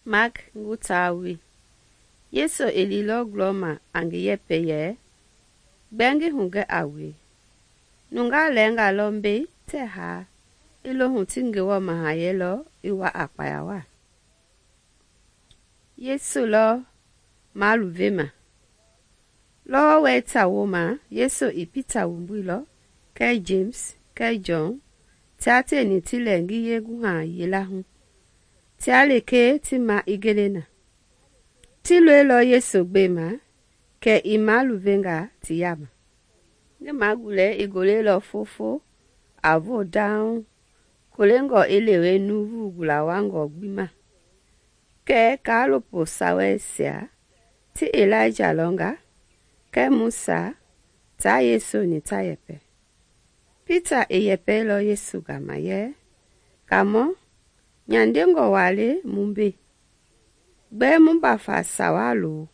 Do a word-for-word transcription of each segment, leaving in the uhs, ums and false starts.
Mark ngutawi. Yeso elilo gloma angi yepe ye. Bengi hunge awi. Nunga lenga lombe te ha. Ilo huntingi wa mahayelo iwa akpayawa. Yesu lo malu vema. Lo weta woma Yesu ipita wumbilo. Kai James, kai John. Tate ni tile ngi yegu ha yelahu. Tiale ke tima igelena. Tilwe lo Yesu bema. Ke imalu venga tiyama. Nge magule igole lo fofo. Avo down. Kulengo elewe nuvu gula wango gbima. Ke kalopo sawe sia. Ti Elijah longa. Ke Musa. Ta Yesu ni ta yepe. Peter eyepe lo Yesu gama ye. Kamo. Nyandengo wale mumbe. Be mumba fa sawalo.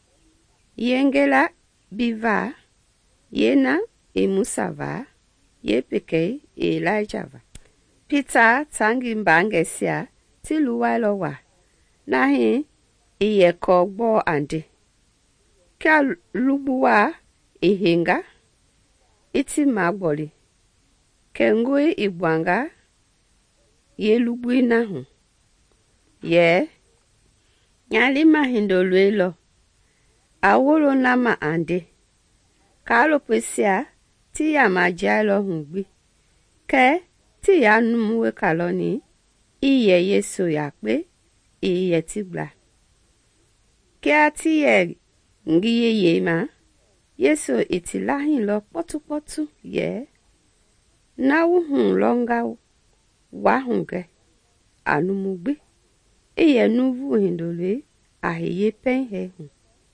Yengela biva. Yena e Musa va. Ye peke e Elijah va. Peter tangi mbange sia. Tilu walo wa. Nahi iye kogbo ande. Kia lubuwa ihinga. Iti magboli. Kengwe ibwanga. Ye lubui nahu. Ye. Nyali mahindolwelo. Awolo nama ande. Kalo pesia. Ti ya majalo hungbi. Ke. Ti ya numuwe kaloni. Iye Yesu yakbe. Iye tibla. Kia ti ye. Ngiye ye ma. Yesu itilahin lo potu potu. Ye. Na wuhun longa wahunge anumugbe iye nuvu hindole ahiye penhe hun.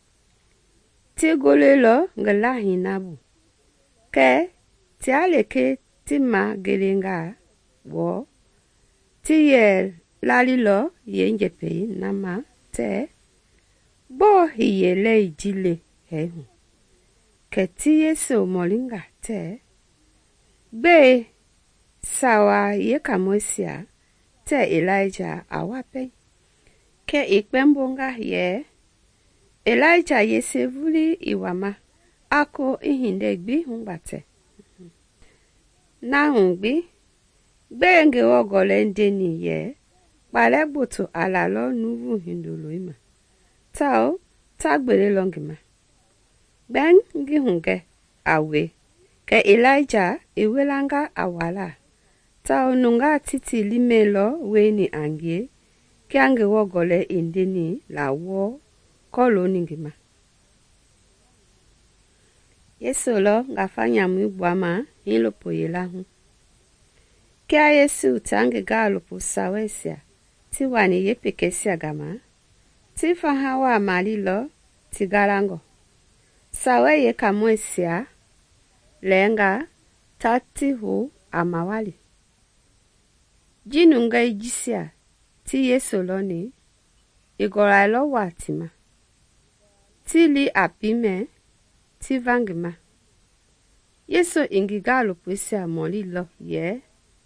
Ti gole lo ngelahin nabu. Ke ti aleke ti ma gelenga wo. Ti ye lali lo ye njepe nama te. Bo hiye le ijile he hun. Ke ti Yesu molinga te. Be sawa ye kamosia te Elijah awape. Ke ikpembonga ye. Elijah ye sevuli iwama. Ako ihinde gbi hungbate. Na hungbi. Be nge ogole ndeni ye. Balekbutu alalo nuvu hindulu ima. Tao tagbele longima. Ben ngi hunge awe. Ke Elijah iwelanga awala. Tao nunga titi limelo weni angie. Ke ange wogole indeni la wo kolo ningima. Yesu lo ngafanya mwibwama ilopo yelahu. Ke a Yesu tange galopo sawesia. Ti wani yepekesia gama. Ti fahawa malilo ti galango. Sawe ye kamwesia. Lenga tati hu amawali. Jinunga ijisia ti Yesu loni. Igora ilo watima. Ti li apime. Ti vangima. Yesu ingigalo pwisia moli lo ye.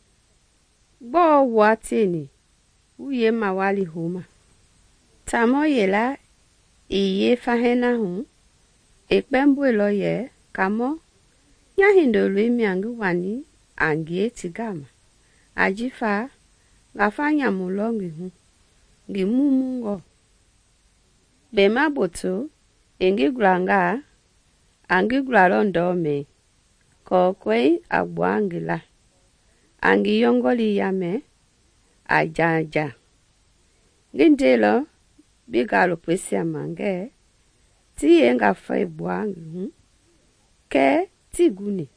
Bo watini. Uye mawali huma. Tamo yela. Iye fahena hu. Ekpembwe lo ye. Kamo. Nyahindo lwe miangu wani angie tigama. Ajifa ngafanya mulongi hu. Ngimumungo. Bema boto engi glanga angi glalondome. Kokwe agwangila. Angi yongoli yame ajaja. Ngindelo bigalo pwesia mange. Tiye nga fai buangi hu. Ke tiguni.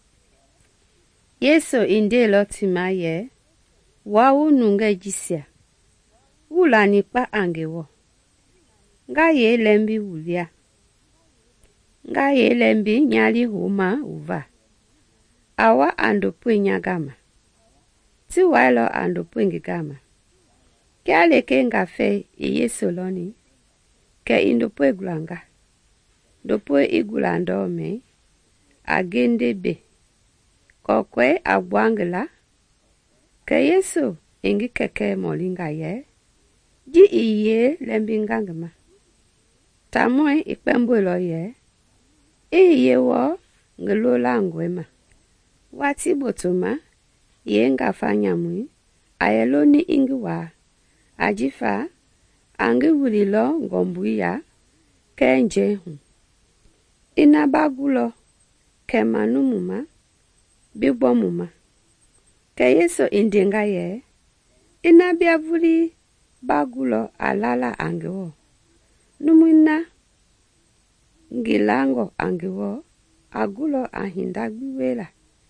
Yesu indelo timaye. Wawu nunga jisia. Ula nipa angewo. Nga ye lembi ulia. Nga ye lembi nyali huma uva. Awa andopwe nyagama. Ti wailo andopwe ngigama. Ke aleke nga fe Yesu loni. Ke indopwe glanga. Dopwe igulandome. Agende be. Kokwe agwangela. Ke Yesu ingi keke molinga ye. ji iye lembingangma. Tamoi ikpembwelo ye. Iye wo ngelola ngwema. Wati botoma ye ngafanya mwi ayeloni ingiwa. Ajifa angi wulilo ngombuya kenje hu. Inabagulo kemanu muma bigbo muma. Ke Yesu indinga ye. Inabia vuli bagulo alala angewo. Numuna ngilango angewo agulo ahindagbiwela.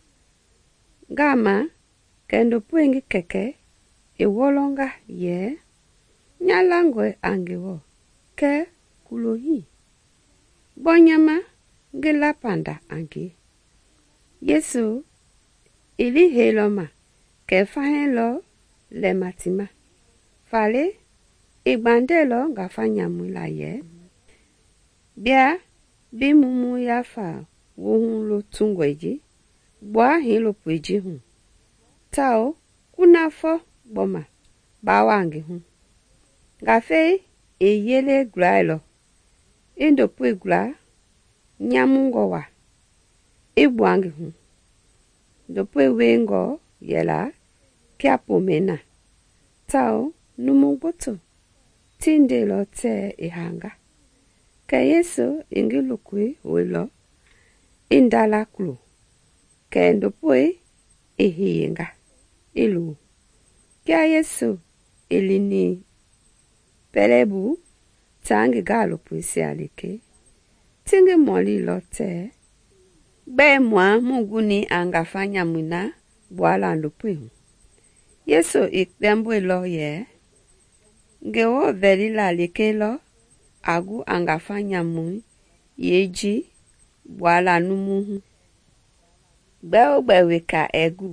Gama kendo puengi keke iwolonga ye nyalangwe angewo ke kulohi. Bonyama ngila panda ange. Yesu ili heloma ke fahelo le matima. Fale igbandelo ngafanya mwila ye. Bia bimumu ya fa wohun lo tungweji. Bwa hilo pweji hun. Tao kunafo boma bawangi hun. Gafe eyele glailo. Indo pwe gla nyamungo wa. Ibwangi hun. Dopwe wengo yela kiapo mena. Tao numugboto. Tindelo te ihanga. Ke Yesu ingilukwe welo. Indala klu. Ke ndopwe ihiyenga. Ilu. Kia Yesu ilini pelebu. Tangi galo pwisi alike. Tingi moli lote. Be mwa muguni angafanya mwina. Bwala ndopwe. Yesu ikdembwe lo ye. Ngewo velila like lo. Agu angafanya mwi. Yeji. Bwala numuhu. Gbeo gbeweka egu.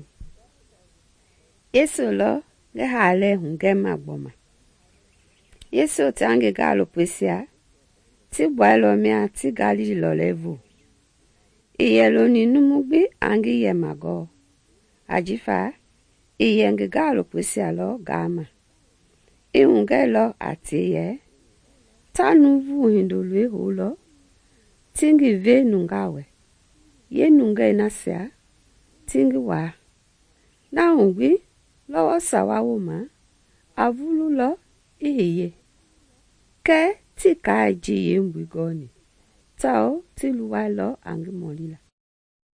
Yesu lo. Ngehale hungema gboma. Yesu tangi galo pwesia. Ti bwalo mea ti gali lo levu. Iyelo ni numugbi angi ye mago. Ajifa. Iye nge galo pwesia lo gama. Iunge lo ati ye. Tanu vu hindolwe holo. Tingi ve nungawe. Ye nunga inasia. Tingi wa. Na ungwi. Lo sawa woma. Avulu lo. Iye. Ke ti ka ji ye mbwigoni. Tao ti luwa lo angi molila.